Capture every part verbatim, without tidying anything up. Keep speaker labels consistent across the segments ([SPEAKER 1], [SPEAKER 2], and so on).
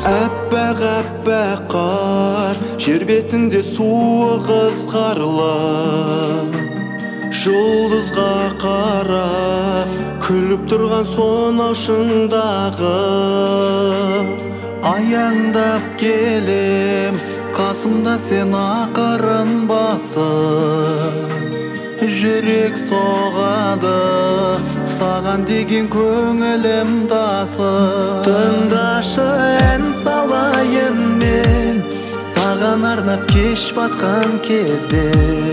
[SPEAKER 1] Әппақ-әппақ қар, жер бетінде суы қызғарлы. Жұлдызға қара, күліп тұрған сонау шыңдағы.
[SPEAKER 2] Аяңдап келем, қасымда сен ақырын басып. Жүрек соғады, саған деген көңілім тасып.
[SPEAKER 1] Тыңдашы, ән салайын мен, саған арнап кеш батқан кезде.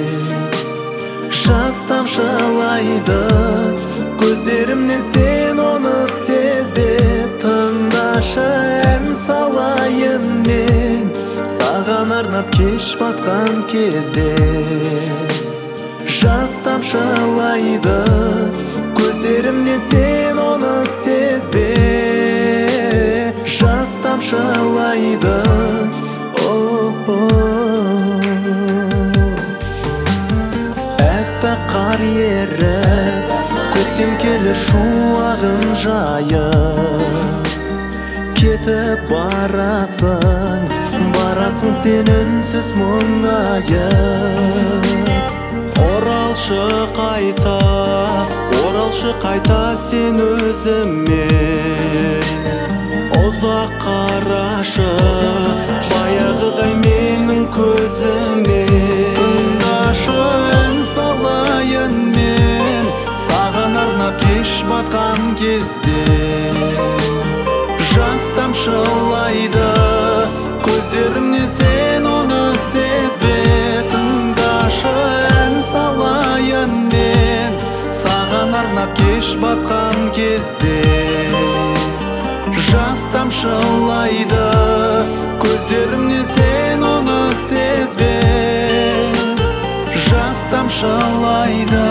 [SPEAKER 1] Жас тамшылайды көздерімнен, сен оны сезбе. Тыңдашы, ән салайын мен, саған арнап кеш батқан кезде. Жас тамшылайды көздерімнен, сен оны сезбе. Жас тамшылайды. Әппақ қар еріп, көктем келер шуағын жайып. Кетіп барасың, барасың сен үнсіз мұңайып. Оралшы қайта, оралшы қайта сен өзіме. Ұзақ қарашы, баяғыдай менің көзіме.
[SPEAKER 2] Тыңдашы, ән салайын мен, саған арнап кеш батқан кезде. Жас тамшылайды көздерімнен, сен оны сезбе. Тыңдашы, ән салайын мен, саған арнап кеш батқан кезде. Жас тамшылайды көздерімнен, сен оны сезбе. Жас тамшылайды.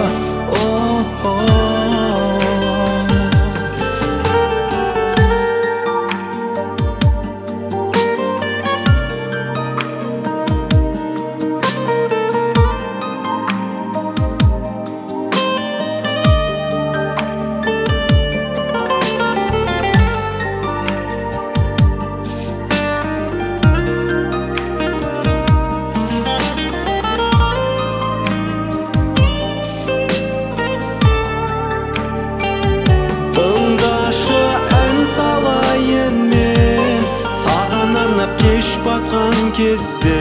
[SPEAKER 1] Кеш батқан кезде.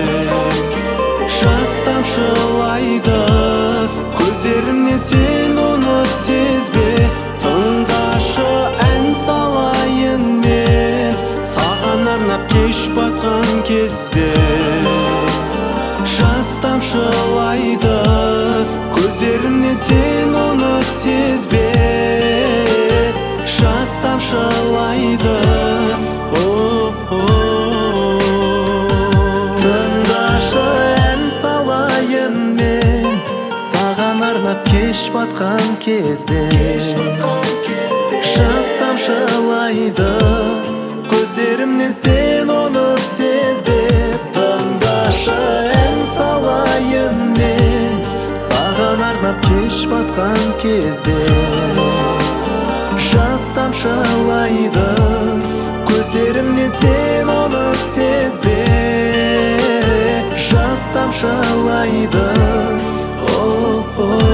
[SPEAKER 1] Жас тамшылайды көздерімнен, сен оны сезбе. Тыңдашы, ән салайын мен, саған арнап кеш батқан кезде. Жас тамшылайды көздерімнен, сен оны сезбе. Жас тамшылайды. Кеш батқан кезде. Жас тамшылайды көздерімнен, сен оны сезбе. Тыңдашы, ән салайын мен, саған арнап кеш батқан кезде. Жас тамшылайды көздерімнен, сен оны сезбе. Жас тамшылайды.